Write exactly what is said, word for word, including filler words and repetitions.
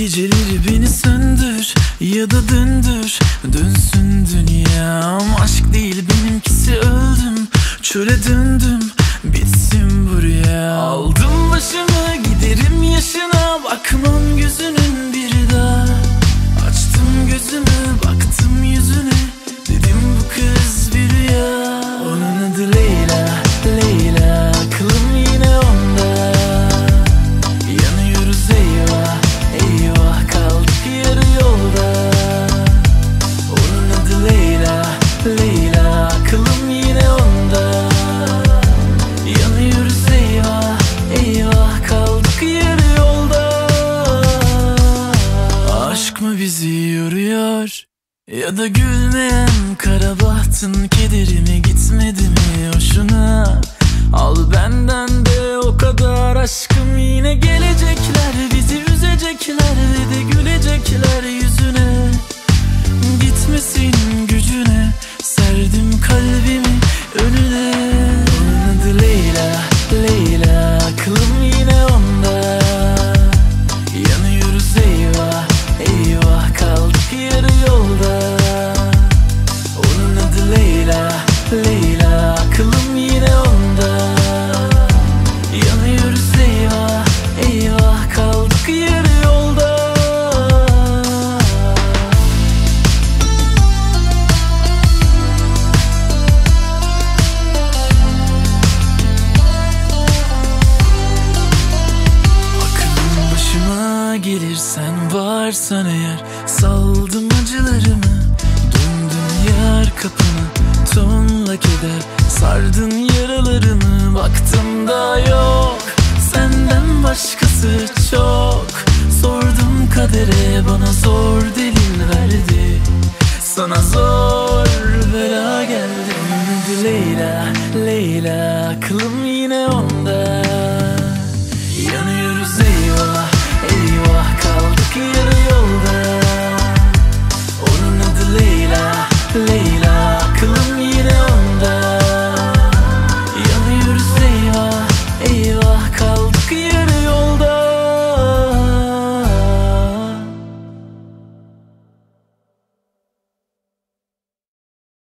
Geceleri beni söndür ya da döndür, dönsün dünyam. Aşk değil benimkisi, öldüm, çöle döndüm, bitsin buraya. Aldım başımı giderim yaşına, bakmam gözünün bir daha. Açtım gözümü baktım yüzüne, dedim bu kız bir rüya. Onun adı Leyla, Leyla, aklım yine onda. Yanıyoruz eyvah, eyvah, kaldık yarı yolda. Onun adı Leyla, Leyla, aklım yine onda. Yanıyoruz eyvah, eyvah, kaldık yarı yolda. Aşk mı bizi yoruyor, ya da gülmeyen kara bahtın kederi mi, gitmedi mi hoşuna? Al benden de o kadar aşkım, yine gelecekler bizi üzecekler ve de gülecekler yüzüne. Gitmesin gücüne serdim kalbimi önüne. Onun adı Leyla, Leyla, aklım yine onda. Yanıyoruz eyvah, eyvah, kaldık yarı yolda. Onun adı Leyla, Leyla, aklım yine onda. Yanıyoruz eyvah, eyvah, kaldık yarı yolda. Aklım başıma gelirsen varsan eğer, saldım acılarımı, döndüm yar kapına, tonla keder sardın yaralarımı. Baktım da yok senden başkası çok. Sordum kadere, bana zor delil verdi, sana zor bela geldi. Onun adı Leyla, Leyla, aklım yine onda.